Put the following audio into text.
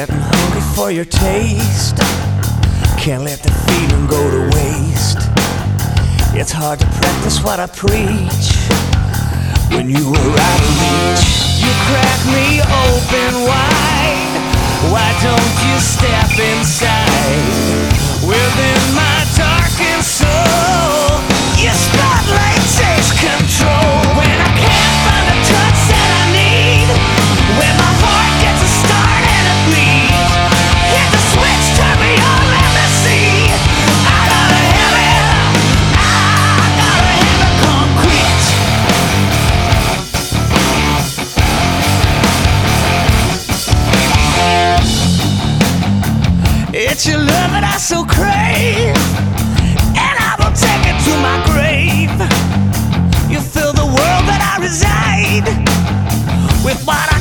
Getting hungry for your taste. Can't let the feeling go to waste. It's hard to practice what I preach when you were out of reach. You crack me open wide. Why don't you step inside? Within my darkened soul, your spotlight takes control. When I can't find the touch that I need, when my heart gets a start and a bleed, hit the switch, turn me on, let me see. I gotta have it concrete. It's your love that I so crave, and I will take it to my grave. You fill the world that I reside with what